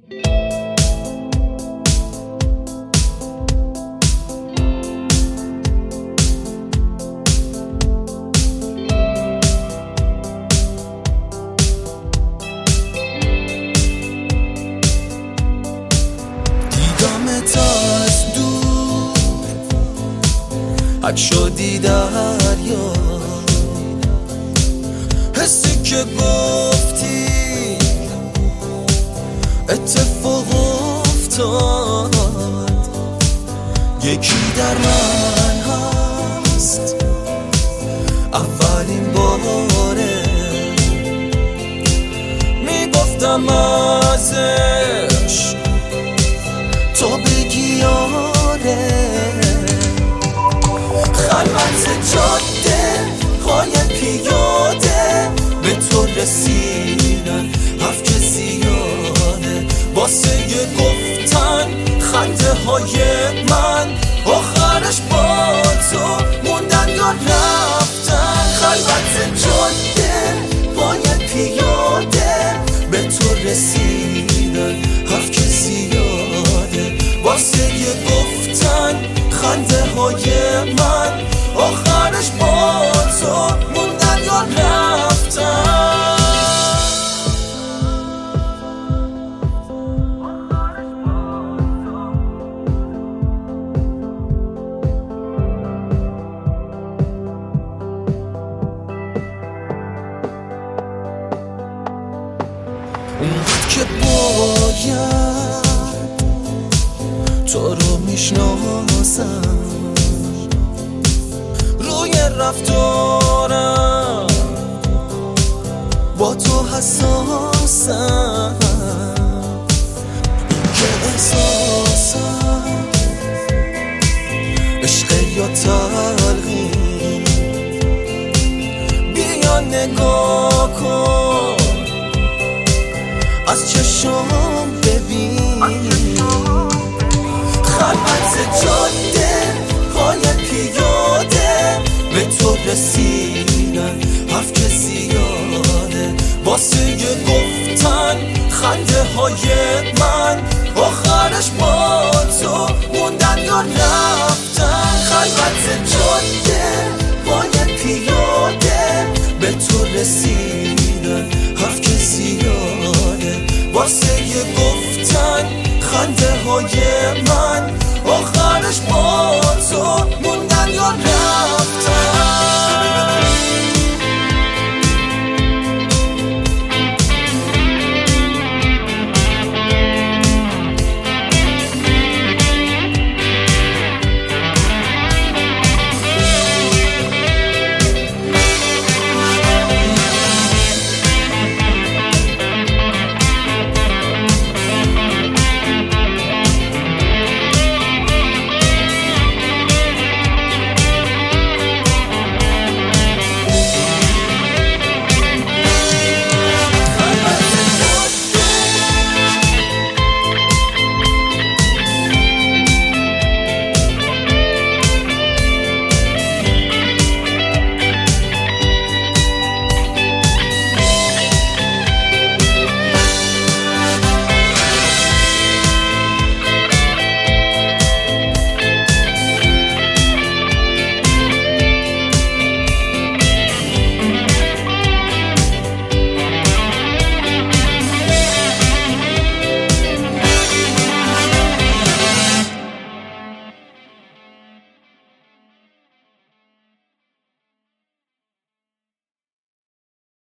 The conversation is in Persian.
از دور حد شدی دریا، حسی که گفتی اتفاق افتاد، یکی در من هست اولین باره میگفتم ازش تو بگی آره. خلوت جاده های پیاده به تو رسیدن حرف که زیاده، واسه گفتن خنده های من آخرش با تو موندن یا رفتن. خلوت جاده های پیاده به تو رسیدن حرف که زیاده، واسه گفتن خنده های من آخرش با تو موندن یا رفتن. اونقدر که باید تو رو میشناسم، روی رفتارم با تو حساسم، این که احساسم عشق یا تلخی، بیا نگاه کن از چشم ببین. خلوت جاده های پیاده به تو رسیدن حرف که زیاده، واسه گفتن خنده های من آخرش با تو موندن یا رفتن. خلوت جاده های پیاده به تو رسیدن